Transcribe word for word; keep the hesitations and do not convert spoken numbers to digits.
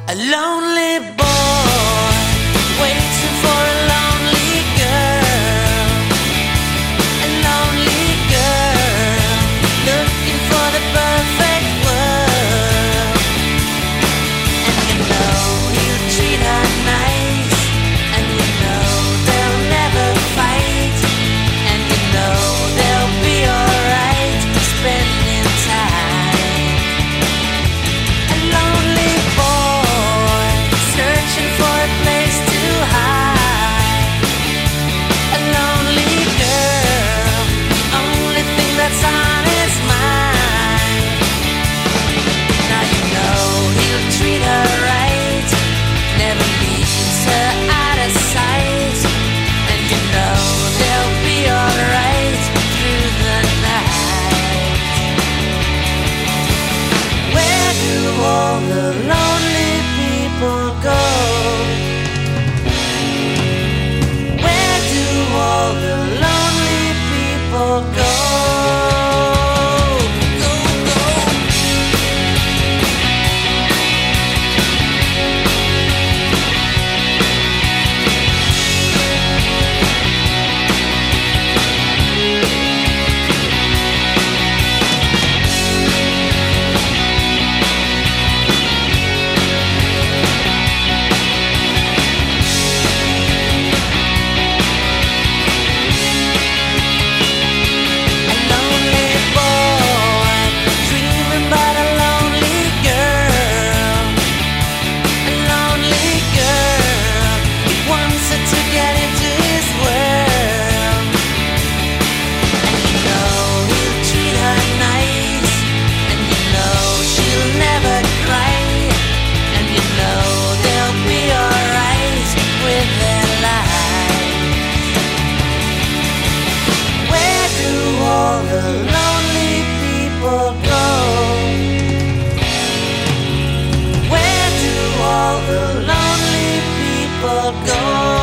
A lonely boy waiting for a lonely girl. A lonely girl looking for the perfect world. And you know he'll treat her nice, and you know they'll never fight, and you know they'll be alright spending time. A lonely boy searching for a place to hide. A lonely girl, the only thing that's on his mind. Now you know he'll treat her right, never leaves her out of sight, and you know they'll be alright through the night. Where do all the lonely people go? Where do all the lonely people go? Go, go. A lonely boy dreaming about a lonely girl. A lonely girl, he wants her to get into his world. And you know he'll treat her nice, and you know she'll never cry, and you know they'll be alright with their lives. Where do all the lonely people go? Where do all the lonely people go?